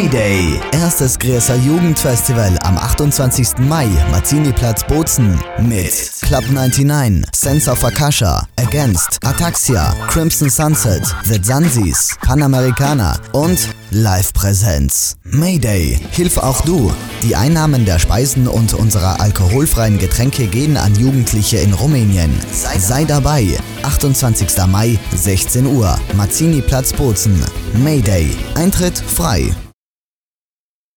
Mayday! Erstes Grieser Jugendfestival am 28. Mai, Mazzini-Platz Bozen mit Club 99, Sense of Akasha, Against, Ataxia, Crimson Sunset, The Zanzis, Panamericana und Live-Präsenz. Mayday, hilf auch du! Die Einnahmen der Speisen und unserer alkoholfreien Getränke gehen an Jugendliche in Rumänien. Sei dabei! 28. Mai, 16 Uhr, Mazzini-Platz Bozen. Mayday. Eintritt frei.